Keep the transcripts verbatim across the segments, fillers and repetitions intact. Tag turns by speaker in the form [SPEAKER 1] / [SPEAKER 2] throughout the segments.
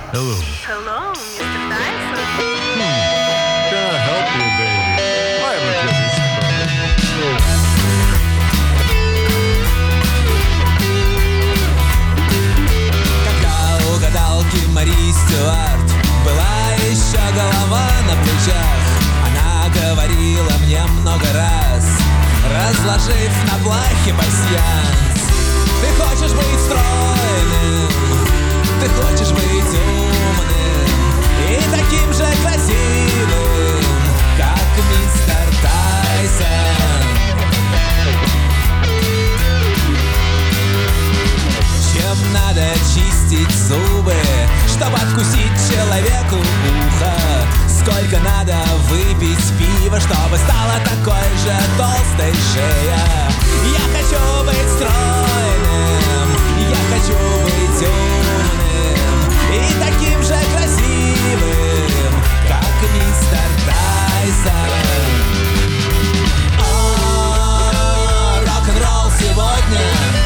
[SPEAKER 1] Hello.
[SPEAKER 2] Hello, мистер Тайсон.
[SPEAKER 1] Can I help you, baby? I am a chemist.
[SPEAKER 3] Когда у гадалки Мари Стюарт была еще голова на плечах, она говорила мне много раз, разложив на плахе пасьянс: ты хочешь быть стройным, ты хочешь быть умным и таким же красивым, как мистер Тайсон. Чем надо чистить зубы, чтобы откусить человеку ухо? Сколько надо выпить пива, чтобы стала такой же толстой шея? Я хочу быть стройным, я хочу быть умным и таким же красивым, как мистер Тайсон. О, рок-н-ролл сегодня.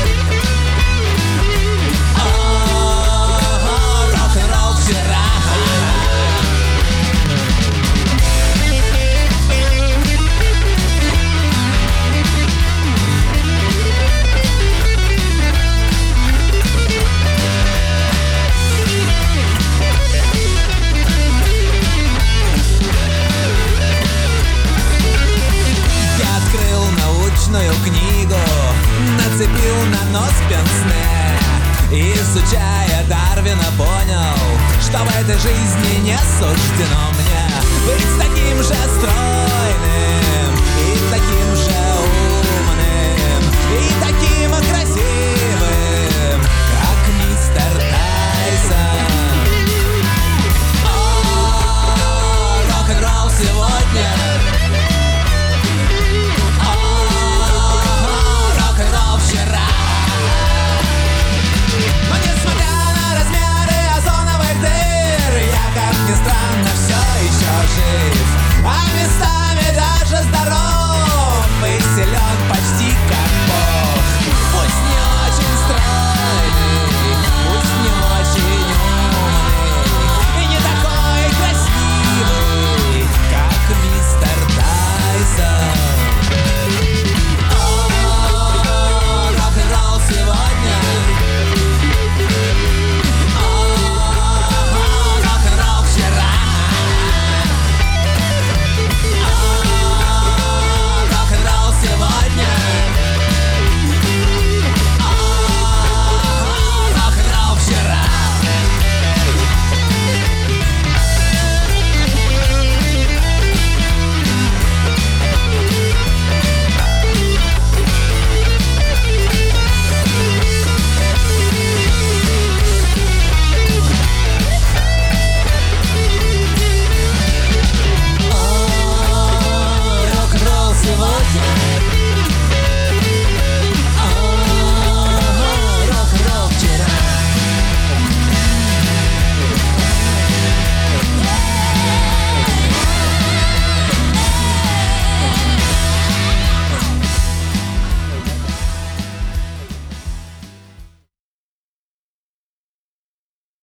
[SPEAKER 3] Книгу нацепил на нос пенсне и, изучая Дарвина, понял, что в этой жизни не суждено мне быть таким же стройным и таким же умным и таким красивым,